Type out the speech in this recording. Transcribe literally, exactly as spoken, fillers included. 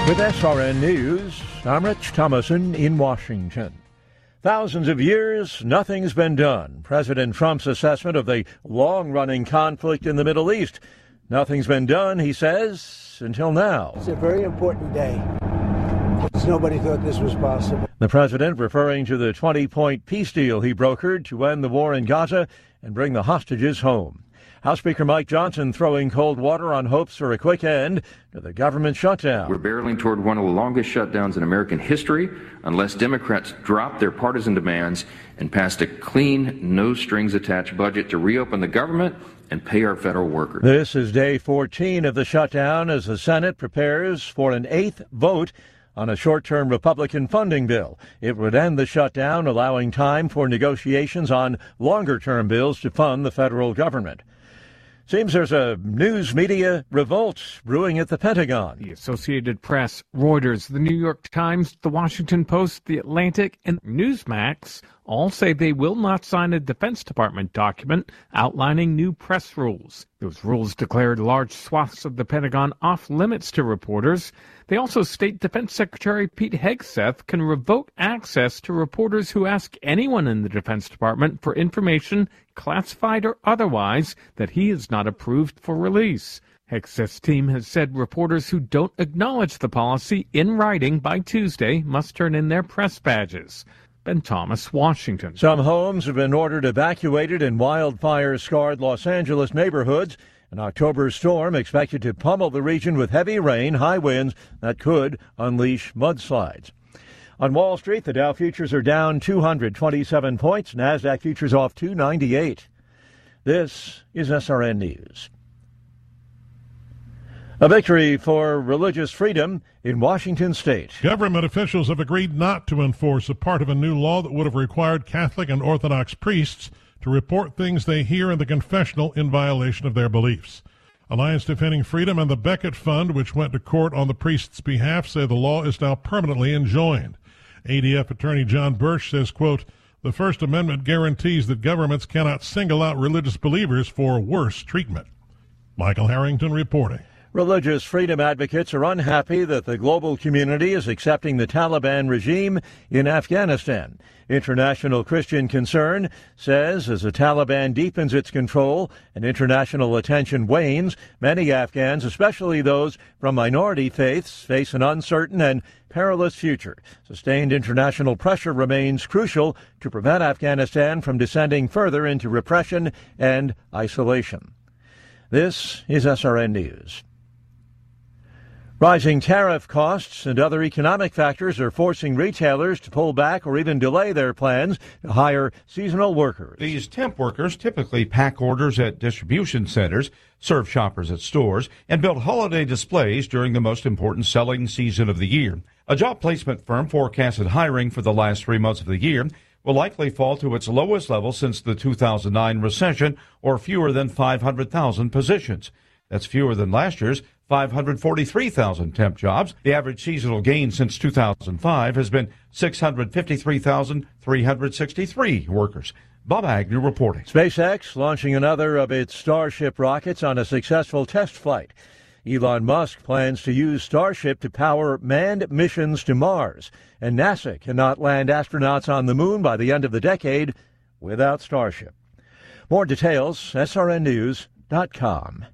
With S R N News, I'm Rich Thomason in Washington. Thousands of years, nothing's been done. President Trump's assessment of the long-running conflict in the Middle East. Nothing's been done, he says, until now. It's a very important day. Nobody thought this was possible. The president referring to the twenty-point peace deal he brokered to end the war in Gaza and bring the hostages home. House Speaker Mike Johnson throwing cold water on hopes for a quick end to the government shutdown. We're barreling toward one of the longest shutdowns in American history unless Democrats drop their partisan demands and pass a clean, no-strings-attached budget to reopen the government and pay our federal workers. This is day fourteen of the shutdown as the Senate prepares for an eighth vote on a short-term Republican funding bill. It would end the shutdown, allowing time for negotiations on longer-term bills to fund the federal government. Seems there's a news media revolt brewing at the Pentagon. The Associated Press, Reuters, the New York Times, the Washington Post, the Atlantic, and Newsmax all say they will not sign a Defense Department document outlining new press rules. Those rules declared large swaths of the Pentagon off limits to reporters. They also state Defense Secretary Pete Hegseth can revoke access to reporters who ask anyone in the Defense Department for information, classified or otherwise, that he has not approved for release. Hegseth's team has said reporters who don't acknowledge the policy in writing by Tuesday must turn in their press badges. Ben Thomas, Washington. Some homes have been ordered evacuated in wildfire-scarred Los Angeles neighborhoods. An October storm expected to pummel the region with heavy rain, high winds that could unleash mudslides. On Wall Street, the Dow futures are down two hundred twenty-seven points. NASDAQ futures off two ninety-eight. This is S R N News. A victory for religious freedom in Washington state. Government officials have agreed not to enforce a part of a new law that would have required Catholic and Orthodox priests to report things they hear in the confessional in violation of their beliefs. Alliance Defending Freedom and the Becket Fund, which went to court on the priests' behalf, say the law is now permanently enjoined. A D F attorney John Birch says, quote, the First Amendment guarantees that governments cannot single out religious believers for worse treatment. Michael Harrington reporting. Religious freedom advocates are unhappy that the global community is accepting the Taliban regime in Afghanistan. International Christian Concern says as the Taliban deepens its control and international attention wanes, many Afghans, especially those from minority faiths, face an uncertain and perilous future. Sustained international pressure remains crucial to prevent Afghanistan from descending further into repression and isolation. This is S R N News. Rising tariff costs and other economic factors are forcing retailers to pull back or even delay their plans to hire seasonal workers. These temp workers typically pack orders at distribution centers, serve shoppers at stores, and build holiday displays during the most important selling season of the year. A job placement firm forecasted hiring for the last three months of the year will likely fall to its lowest level since the two thousand nine recession, or fewer than five hundred thousand positions. That's fewer than last year's five hundred forty-three thousand temp jobs. The average seasonal gain since two thousand five has been six hundred fifty-three thousand three hundred sixty-three workers. Bob Agnew reporting. SpaceX launching another of its Starship rockets on a successful test flight. Elon Musk plans to use Starship to power manned missions to Mars, and NASA cannot land astronauts on the moon by the end of the decade without Starship. More details, S R N news dot com.